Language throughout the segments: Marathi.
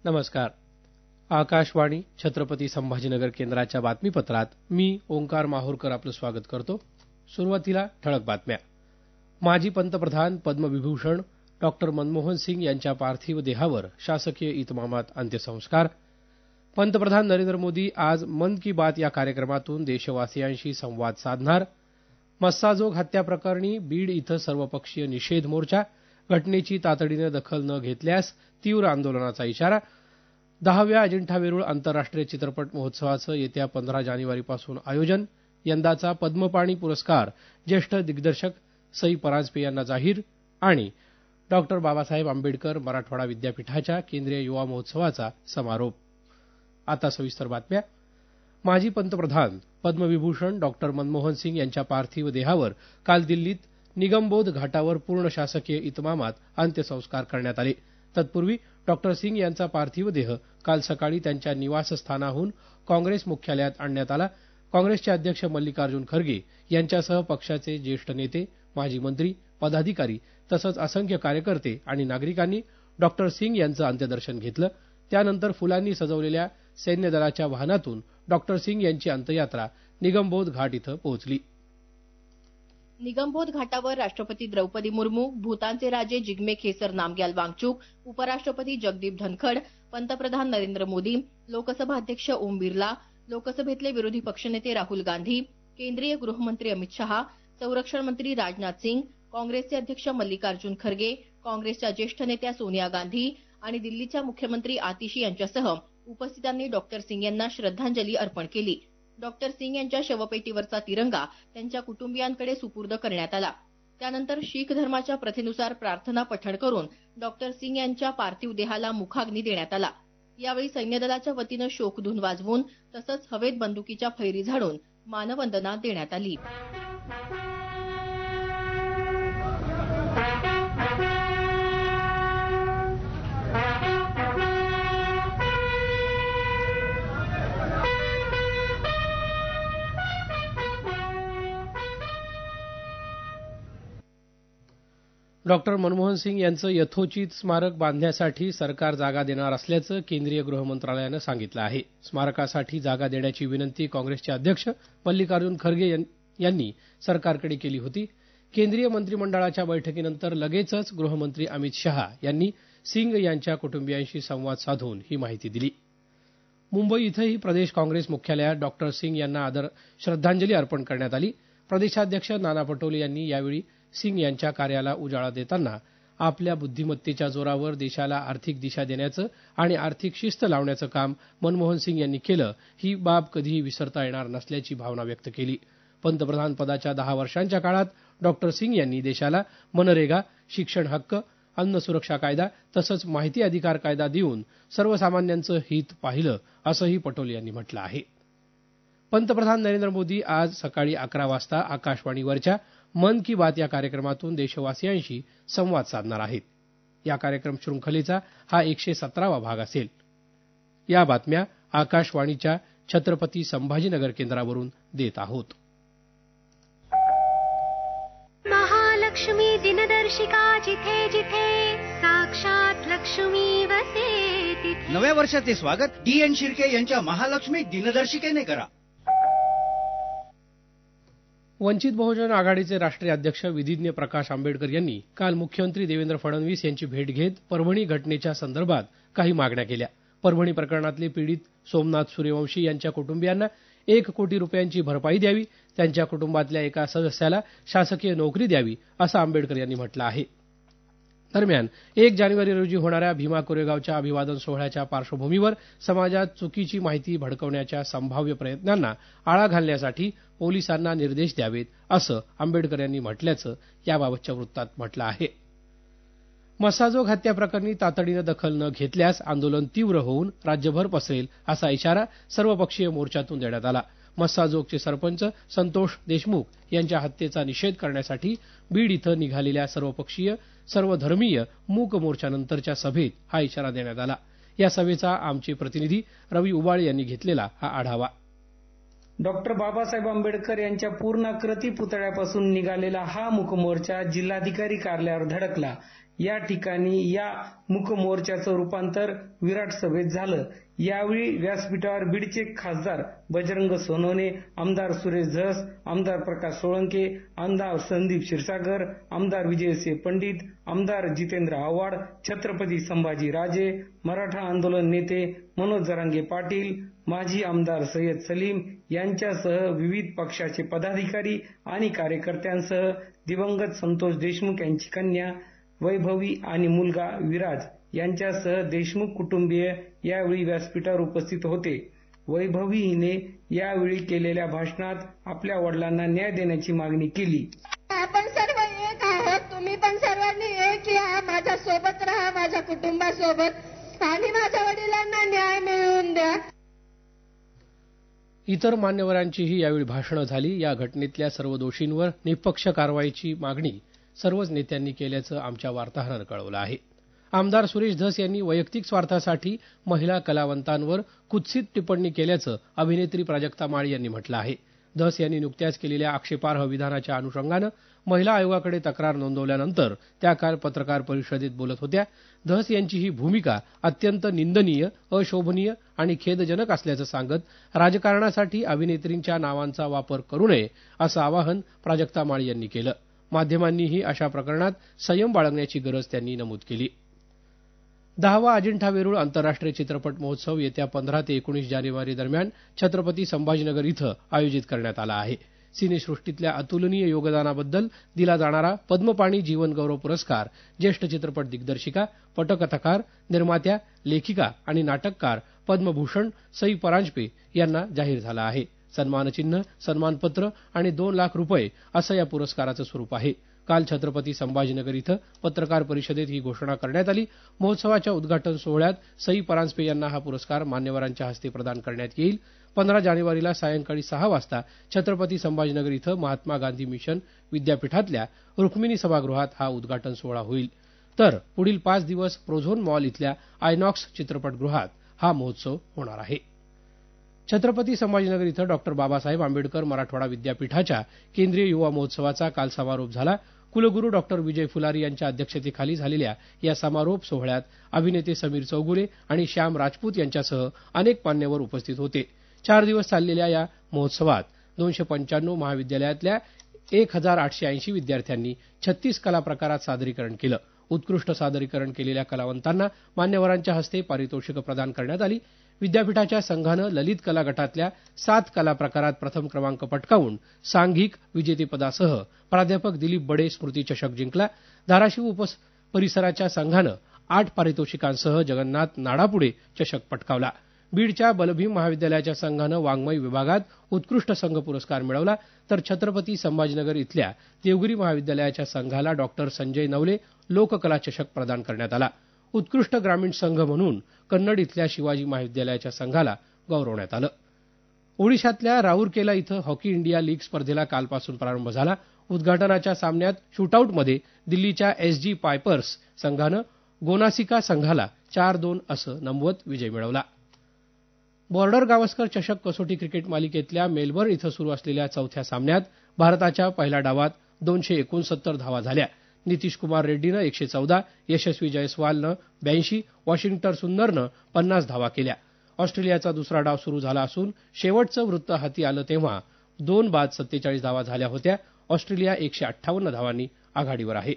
नमस्कार. आकाशवाणी छत्रपती संभाजीनगर केंद्राच्या बातमीपत्रात मी ओंकार माहूरकर आपलं स्वागत करतो. सुरुवातीला ठळक बातम्या. माजी पंतप्रधान पद्मविभूषण डॉक्टर मनमोहन सिंग यांच्या पार्थिव देहावर शासकीय इतमामात अंत्यसंस्कार. पंतप्रधान नरेंद्र मोदी आज मन की बात या कार्यक्रमातून देशवासियांशी संवाद साधणार. मस्साजोग हत्याप्रकरणी बीड इथं सर्वपक्षीय निषेध मोर्चा. घटनेची तातडीनं दखल न घेतल्यास तीव्र आंदोलनाचा इशारा. 10व्या अजिंठा वेरूळ आंतरराष्ट्रीय चित्रपट महोत्सवाचं येत्या 15 जानेवारीपासून आयोजन. यंदाचा पद्मपाणी पुरस्कार ज्येष्ठ दिग्दर्शक सई परांजपे यांना जाहीर. आणि डॉक्टर बाबासाहेब आंबेडकर मराठवाडा विद्यापीठाच्या केंद्रीय युवा महोत्सवाचा समारोप. आता सविस्तर बातम्या. माजी पंतप्रधान पद्मविभूषण डॉक्टर मनमोहन सिंग यांच्या पार्थिव देहावर काल दिल्लीत निगमबोध घाटावर पूर्ण शासकीय इतमामात अंत्यसंस्कार करण्यात आले. तत्पूर्वी डॉक्टर सिंग यांचा पार्थिव देह काल सकाळी त्यांच्या निवासस्थानाहून काँग्रेस मुख्यालयात आणण्यात आला. काँग्रेसचे अध्यक्ष मल्लिकार्जुन खरगे यांच्यासह पक्षाचे ज्येष्ठ नेते, माजी मंत्री, पदाधिकारी तसंच असंख्य कार्यकर्ते आणि नागरिकांनी डॉक्टर सिंग यांचं अंत्यदर्शन घेतलं. त्यानंतर फुलांनी सजवलेल्या सैन्य दलाच्या वाहनातून डॉक्टर सिंग यांची अंत्ययात्रा निगमबोध घाट इथं पोहोचली. निगमबोध घाटावर राष्ट्रपती द्रौपदी मुर्मू, भूतानचे राजे जिग्मे खेसर नामग्याल वांगचुक, उपराष्ट्रपती जगदीप धनखड, पंतप्रधान नरेंद्र मोदी, लोकसभा अध्यक्ष ओम बिर्ला, लोकसभेतले विरोधी पक्षनेते राहुल गांधी, केंद्रीय गृहमंत्री अमित शहा, संरक्षण मंत्री राजनाथ सिंग, काँग्रेसचे अध्यक्ष मल्लिकार्जुन खरगे, काँग्रेसच्या ज्येष्ठ नेत्या सोनिया गांधी आणि दिल्लीच्या मुख्यमंत्री आतिशी यांच्यासह उपस्थितांनी डॉक्टर सिंग यांना श्रद्धांजली अर्पण केली. डॉक्टर सिंग यांच्या शवपेटीवरचा तिरंगा त्यांच्या कुटुंबियांकडे सुपूर्द करण्यात आला. त्यानंतर शीख धर्माच्या प्रथेनुसार प्रार्थना पठण करून डॉक्टर सिंग यांच्या पार्थिव देहाला मुखाग्नी देण्यात आला. यावेळी सैन्यदलाच्या वतीनं शोकधून वाजवून तसंच हवेत बंदुकीच्या फैरी झाडून मानवंदना देण्यात आली. डॉक्टर मनमोहन सिंग यांचं यथोचित स्मारक बांधण्यासाठी सरकार जागा देणार असल्याचं केंद्रीय गृहमंत्रालयानं सांगितलं आहे. स्मारकासाठी जागा देण्याची विनंती काँग्रेसचे अध्यक्ष मल्लिकार्जुन खरगे यांनी सरकारकडे केली होती. केंद्रीय मंत्रिमंडळाच्या बैठकीनंतर लगेचच गृहमंत्री अमित शहा यांनी सिंग यांच्या कुटुंबियांशी संवाद साधून ही माहिती दिली. मुंबई इथंही प्रदेश काँग्रेस मुख्यालयात डॉक्टर सिंग यांना श्रद्धांजली अर्पण करण्यात आली. प्रदेशाध्यक्ष नाना पटोले यांनी यावेळी सिंग यांच्या कार्याला उजाळा देताना आपल्या बुद्धिमत्तेच्या जोरावर देशाला आर्थिक दिशा देण्याचं आणि आर्थिक शिस्त लावण्याचं काम मनमोहन सिंग यांनी केलं, ही बाब कधीही विसरता येणार नसल्याची भावना व्यक्त केली. पंतप्रधान पदाच्या 10 वर्षांच्या काळात डॉक्टर सिंग यांनी देशाला मनरेगा, शिक्षण हक्क, अन्न सुरक्षा कायदा तसंच माहिती अधिकार कायदा देऊन सर्वसामान्यांचं हित पाहिलं, असंही पटोले यांनी म्हटलं आहे. पंतप्रधान नरेंद्र मोदी आज सकाळी 11 वाजता आकाशवाणीवरच्या मन की बात या कार्यक्रमातून देशवासियांशी संवाद साधणार आहेत. या कार्यक्रम शृंखलेचा हा 117वा भाग असेल. या बातम्या आकाशवाणीच्या छत्रपती संभाजीनगर केंद्रावरून देत आहोत. महालक्ष्मी दिनदर्शिका जिथे जिथे साक्षात लक्ष्मी वसे तिथे. नव्या वर्षाचे स्वागत डी.एन. शिर्के यांच्या महालक्ष्मी दिनदर्शिकेने करा. वंचित बहुजन आघाडीचे राष्ट्रीय अध्यक्ष विधिज्ञ प्रकाश आंबेडकर यांनी काल मुख्यमंत्री देवेंद्र फडणवीस यांची भेट घेत परभणी घटनेच्या संदर्भात काही मागण्या केल्या. परभणी प्रकरणातले पीडित सोमनाथ सूर्यवंशी यांच्या कुटुंबियांना 1 कोटी रुपयांची भरपाई द्यावी, त्यांच्या कुटुंबातल्या एका सदस्याला शासकीय नोकरी द्यावी, असं आंबेडकर यांनी म्हटलं आहे. दरम्यान 1 जानेवारी रोजी होणाऱ्या भीमा कोरेगावच्या अभिवादन सोहळ्याच्या पार्श्वभूमीवर समाजात चुकीची माहिती भडकवण्याच्या संभाव्य प्रयत्नांना आळा घालण्यासाठी पोलिसांना निर्देश द्यावेत, असं आंबेडकर यांनी म्हटल्याचं याबाबतच्या वृत्तात म्हटलं आहे. मस्साजोग हत्याप्रकरणी तातडीनं दखल न घेतल्यास आंदोलन तीव्र होऊन राज्यभर पसरेल, असा इशारा सर्वपक्षीय मोर्चातून देण्यात आला. मस्साजोगचे सरपंच संतोष देशमुख यांच्या हत्येचा निषेध करण्यासाठी बीड इथं निघालेल्या सर्वपक्षीय सर्वधर्मीय मूक मोर्चानंतरच्या सभेत हा इशारा देण्यात आला. या सभेचा आमचे प्रतिनिधी रवी उबाळे यांनी घेतलेला हा आढावा. डॉक्टर बाबासाहेब आंबेडकर यांच्या पूर्णाकृती पुतळ्यापासून निघालेला हा मूक मोर्चा जिल्हाधिकारी कार्यालयावर धडकला. या ठिकाणी या मूकमोर्चाचं रूपांतर विराट सभेत झालं. यावेळी व्यासपीठावर बीडचे खासदार बजरंग सोनवणे, आमदार सुरेश धस, आमदार प्रकाश सोळंके, आमदार संदीप क्षीरसागर, आमदार विजयसिंह पंडित, आमदार जितेंद्र आव्हाड, छत्रपती संभाजी राजे, मराठा आंदोलन नेते मनोज जरांगे पाटील, माजी आमदार सय्यद सलीम यांच्यासह विविध पक्षाचे पदाधिकारी आणि कार्यकर्त्यांसह दिवंगत संतोष देशमुख यांची कन्या वैभवी आणि मुलगा विराज यांच्यासह देशमुख कुटुंबीय यावेळी व्यासपीठावर उपस्थित होते. वैभवी हिने यावेळी केलेल्या भाषणात आपल्या वडिलांना न्याय देण्याची मागणी केली. आपण सर्व एक आहोत, तुम्ही पण सर्वांनी एक या, माझ्या सोबत राहा, माझ्या कुटुंबासोबत, आणि माझ्या वडिलांना न्याय मिळवून द्या. इतर मान्यवरांचीही यावेळी भाषणं झाली. या घटनेतल्या सर्व दोषींवर निष्पक्ष कारवाईची मागणी सर्वच नेत्यांनी केल्याचं आमच्या वार्ताहरानं कळवलं आहे. आमदार सुरेश धस यांनी वैयक्तिक स्वार्थासाठी महिला कलावंतांवर कुत्सित टिप्पणी केल्याचं अभिनेत्री प्राजक्ता माळी यांनी म्हटलं आहे. धस यांनी नुकत्याच केलेल्या आक्षेपार्ह विधानाच्या अनुषंगानं महिला आयोगाकडे तक्रार नोंदवल्यानंतर त्या काल पत्रकार परिषदेत बोलत होत्या. धस यांची ही भूमिका अत्यंत निंदनीय, अशोभनीय आणि खेदजनक असल्याचं सांगत राजकारणासाठी अभिनेत्रींच्या नावांचा वापर करू नये असं आवाहन प्राजक्ता माळी यांनी केलं. माध्यमांनीही अशा प्रकरणात संयम बाळगण्याची गरज त्यांनी नमूद केली. 10वा अजिंठा वेरूळ आंतरराष्ट्रीय चित्रपट महोत्सव येत्या 15 ते 19 जानेवारी दरम्यान छत्रपती संभाजीनगर इथं आयोजित करण्यात आला आहे. सिनेसृष्टीतल्या अतुलनीय योगदानाबद्दल दिला जाणारा पद्मपाणी जीवन गौरव पुरस्कार ज्येष्ठ चित्रपट दिग्दर्शिका, पटकथाकार, निर्मात्या, लेखिका आणि नाटककार पद्मभूषण सई परांजपे यांना जाहीर झाला आहे. सन्मानचिन्ह, सन्मानपत्र आणि 2 लाख रुपये असं या पुरस्काराचं स्वरूप आहे. काल छत्रपती संभाजीनगर इथं पत्रकार परिषदेत ही घोषणा करण्यात आली. महोत्सवाच्या उद्घाटन सोहळ्यात सई परांजपे यांना हा पुरस्कार मान्यवरांच्या हस्ते प्रदान करण्यात येईल. 15 जानेवारीला सायंकाळी 6 वाजता छत्रपती संभाजीनगर इथं महात्मा गांधी मिशन विद्यापीठातल्या रुक्मिणी सभागृहात हा उद्घाटन सोहळा होईल. तर पुढील 5 दिवस प्रोझोन मॉल इथल्या आयनॉक्स चित्रपटगृहात हा महोत्सव होणार आहे. छत्रपती संभाजीनगर इथं डॉ. बाबासाहेब आंबेडकर मराठवाडा विद्यापीठाच्या केंद्रीय युवा महोत्सवाचा काल समारोप झाला. कुलगुरू डॉ. विजय फुलारी यांच्या अध्यक्षतेखाली झालेल्या या समारोप सोहळ्यात अभिनेते समीर चौगुले आणि श्याम राजपूत यांच्यासह अनेक मान्यवर उपस्थित होते. 4 दिवस चाललेल्या या महोत्सवात 295 महाविद्यालयातल्या 1880 विद्यार्थ्यांनी 36 कला प्रकारात सादरीकरण केलं. उत्कृष्ट सादरीकरण केलेल्या कलावंतांना मान्यवरांच्या हस्ते पारितोषिकं प्रदान करण्यात आली. विद्यापीठाच्या संघानं ललित कला गटातल्या 7 कला प्रकारात प्रथम क्रमांक पटकावून सांघिक विजेतेपदासह प्राध्यापक दिलीप बडे स्मृती चषक जिंकला. धाराशिव परिसराच्या संघानं 8 पारितोषिकांसह जगन्नाथ नाडापुढे चषक पटकावला. बीडच्या बलभीम महाविद्यालयाच्या संघानं वाङ्मय विभागात उत्कृष्ट संघ पुरस्कार मिळवला. तर छत्रपती संभाजीनगर इथल्या देवगिरी महाविद्यालयाच्या संघाला डॉ. संजय नवले लोककला चषक प्रदान करण्यात आला. उत्कृष्ट ग्रामीण संघ म्हणून कन्नड इथल्या शिवाजी महाविद्यालयाच्या संघाला गौरवण्यात आलं. ओडिशातल्या राऊरकेला इथं हॉकी इंडिया लीग स्पर्धेला कालपासून प्रारंभ झाला. उद्घाटनाच्या सामन्यात शूटआऊटमध्ये दिल्लीच्या एसजी पायपर्स संघानं गोनासिका संघाला 4-2 असं नमवत विजय मिळवला. बॉर्डर गावस्कर चषक कसोटी क्रिकेट मालिकेतल्या मेलबर्न इथं सुरू असलेल्या 4थ्या सामन्यात भारताच्या पहिल्या डावात 269 धावा झाल्या. नितीश कुमार रेड्डीनं 114, यशस्वी जयस्वालनं 82, वॉशिंग्टन सुंदरनं 50 धावा केल्या. ऑस्ट्रेलियाचा दुसरा डाव सुरू झाला असून शेवटचं वृत्त हाती आलं तेव्हा 2 बाद 47 धावा झाल्या होत्या. ऑस्ट्रेलिया 158 धावांनी आघाडीवर आहे.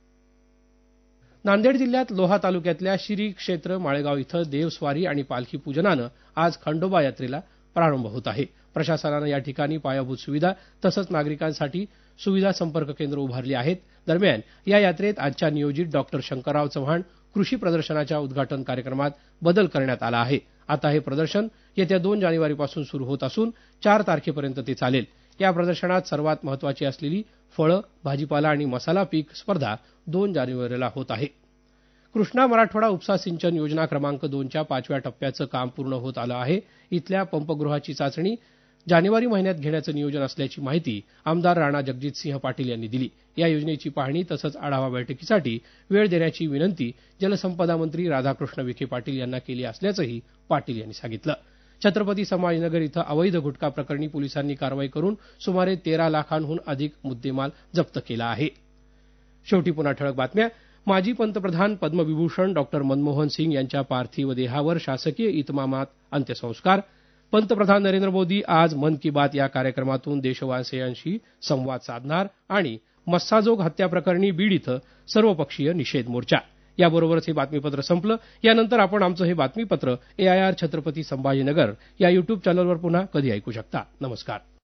नांदेड जिल्ह्यात लोहा तालुक्यातल्या श्री क्षेत्र माळेगाव इथं देवस्वारी आणि पालखी पूजनानं आज खंडोबा यात्रेला प्रारंभ होत आहे. प्रशासनानं या ठिकाणी पायाभूत सुविधा तसंच नागरिकांसाठी सुविधा संपर्क केंद्र उभारली आहेत. दरम्यान या यात्रेत आजच्या नियोजित डॉ. शंकरराव चव्हाण कृषी प्रदर्शनाच्या उद्घाटन कार्यक्रमात बदल करण्यात आला आहे. आता हे प्रदर्शन येत्या 2 जानेवारीपासून सुरू होत असून 4 तारखेपर्यंत ते चालेल. या प्रदर्शनात सर्वात महत्त्वाची असलेली फळं, भाजीपाला आणि मसाला पीक स्पर्धा 2 जानेवारीला होत आहे. कृष्णा मराठवाडा उपसा सिंचन योजना क्रमांक 2च्या 5व्या टप्प्याचं काम पूर्ण होत आलं आहे. इथल्या पंपगृहाची चाचणी जानेवारी महिन्यात घेण्याचं नियोजन असल्याची माहिती आमदार राणा जगजितसिंह पाटील यांनी दिली. या योजनेची पाहणी तसंच आढावा बैठकीसाठी वेळ देण्याची विनंती जलसंपदा मंत्री राधाकृष्ण विखे पाटील यांना केली असल्याचंही पाटील यांनी सांगितलं. छत्रपती संभाजीनगर इथं अवैध गुटखा प्रकरणी पोलिसांनी कारवाई करून सुमारे 13 लाखांहून अधिक मुद्देमाल जप्त केला आहे. शेवटी पुन्हा ठळक बातम्या. माजी पंतप्रधान पद्मविभूषण डॉक्टर मनमोहन सिंग यांच्या पार्थिव देहावर शासकीय इतमामात अंत्यसंस्कार. पंतप्रधान नरेंद्र मोदी आज मन की बात या कार्यक्रमातून देशवासियांशी संवाद साधणार आणि मस्साजोग हत्या प्रकरणी बीड इथं सर्वपक्षीय निषेध मोर्चा. याबरोबरच हे बातमीपत्र संपलं. यानंतर आपण आमचं हे बातमीपत्र AIR छत्रपती संभाजीनगर या युट्यूब चॅनलवर पुन्हा कधी ऐकू शकता. नमस्कार.